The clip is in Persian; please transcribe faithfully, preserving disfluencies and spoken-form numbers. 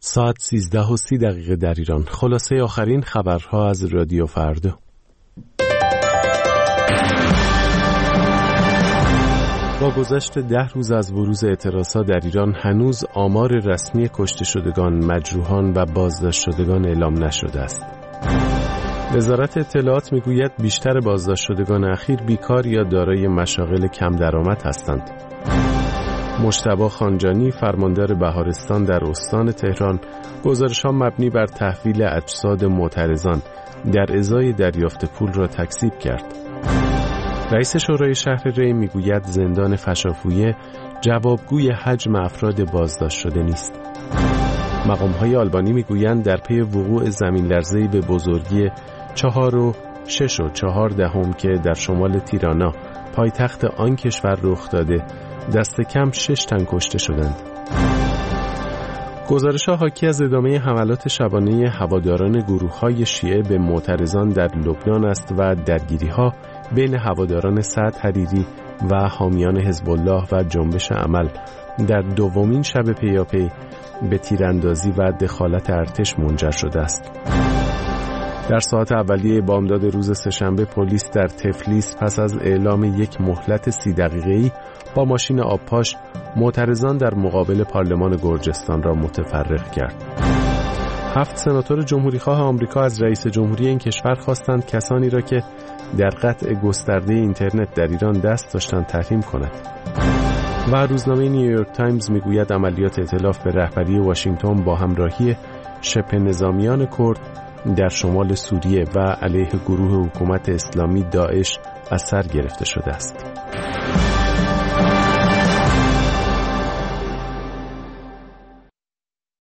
ساعت سیزده و سی دقیقه در ایران. خلاصه آخرین خبرها از رادیو فردا. با گذشت ده روز از بروز اعتراضات در ایران هنوز آمار رسمی کشته شدگان، مجروحان و بازداشت شدگان اعلام نشده است. وزارت اطلاعات میگوید بیشتر بازداشت شدگان اخیر بیکار یا دارای مشاغل کم درآمد هستند. مجتبی خانجانی فرماندار بهارستان در استان تهران گزارش‌ها مبنی بر تحویل اجساد معترضان در ازای دریافت پول را تکذیب کرد. رئیس شورای شهر ری میگوید زندان فشافویه جوابگوی حجم افراد بازداشت شده نیست. مقام‌های آلبانی میگویند در پی وقوع زمین لرزه‌ای به بزرگی چهار و شش و چهار دهم که در شمال تیرانا پایتخت آن کشور رخ داده، دست کم شش تن کشته شدند. گزارش‌ها حاکی از ادامه حملات شبانه هواداران گروه‌های شیعه به معترضان در لبنان است و درگیری‌ها بین هواداران سعد حریری و حامیان حزب الله و جنبش عمل در دومین شب پیاپی به تیراندازی و دخالت ارتش منجر شده است. در ساعت اولیه بامداد روز سه‌شنبه پلیس در تفلیس پس از اعلام یک مهلت سی دقیقه‌ای با ماشین آبپاش معترضان در مقابل پارلمان گرجستان را متفرق کرد. هفت سناتور جمهوریخواه آمریکا از رئیس جمهوری این کشور خواستند کسانی را که در قطع گسترده اینترنت در ایران دست داشتند تحریم کند. و روزنامه نیویورک تایمز میگوید عملیات ائتلاف به رهبری واشنگتن با همراهی شبه نظامیان کرد در شمال سوریه و علیه گروه حکومت اسلامی داعش از سر گرفته شده است.